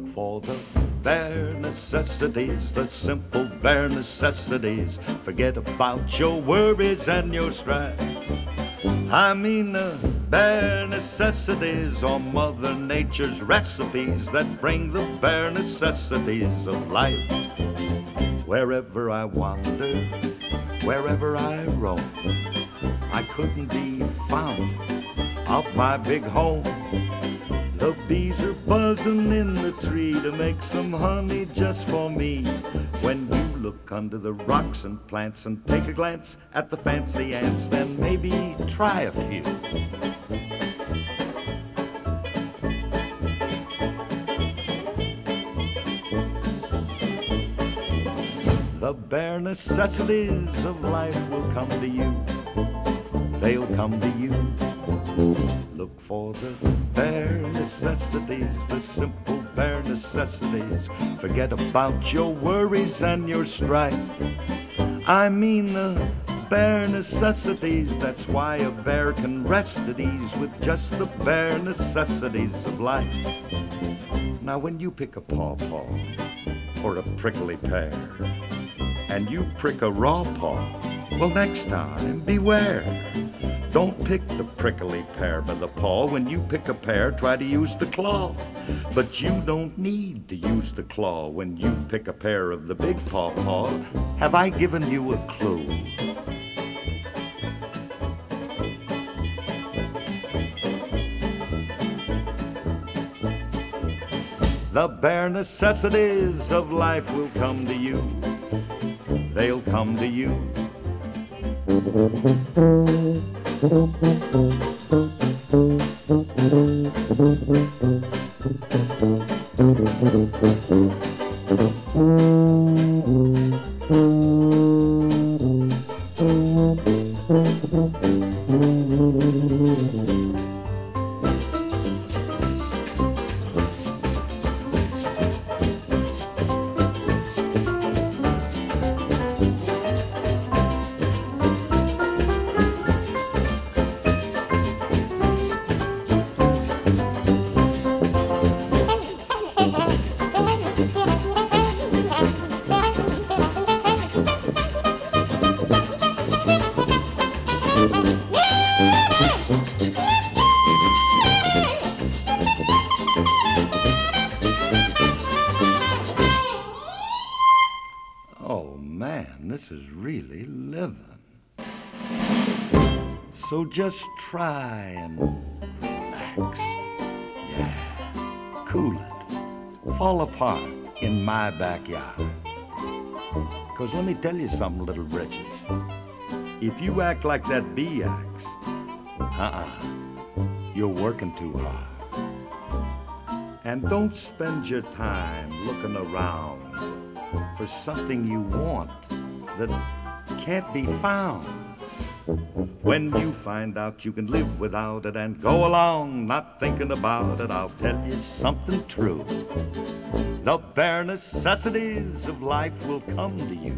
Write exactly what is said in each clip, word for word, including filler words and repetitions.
for the bare necessities, the simple bare necessities. Forget about your worries and your strife. I mean the bare necessities or Mother Nature's recipes that bring the bare necessities of life. Wherever I wander, wherever I roam, I couldn't be found off my big home. The bees are buzzing in the tree to make some honey just for me. When you look under the rocks and plants and take a glance at the fancy ants, then maybe try a few. The bare necessities of life will come to you. They'll come to you. Look for the bare necessities, the simple bare necessities. Forget about your worries and your strife. I mean the bare necessities. That's why a bear can rest at ease with just the bare necessities of life. Now when you pick a pawpaw or a prickly pear and you prick a raw paw, well, next time beware. Don't pick the prickly pear by the paw. When you pick a pear, try to use the claw. But you don't need to use the claw when you pick a pear of the big pawpaw. Have I given you a clue? The bare necessities of life will come to you. They'll come to you. Oh man, this is really living. So just try and relax. Yeah, cool it. Fall apart in my backyard. Cause let me tell you something, little britches. If you act like that bee acts, uh-uh, you're working too hard. And don't spend your time looking around for something you want that can't be found. When you find out you can live without it and go along not thinking about it, I'll tell you something true. The bare necessities of life will come to you.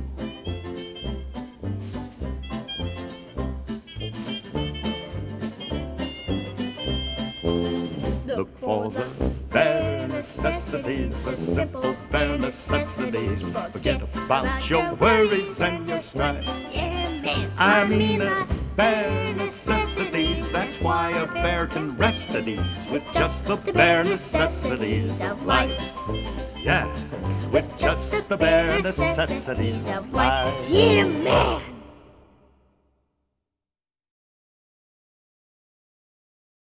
Look for the bare necessities, the simple bare necessities. Forget about your worries and your strife. I mean the bare necessities. That's why a bear can rest at ease with just the bare necessities of life. Yeah, with just the bare necessities of life. Yeah, man.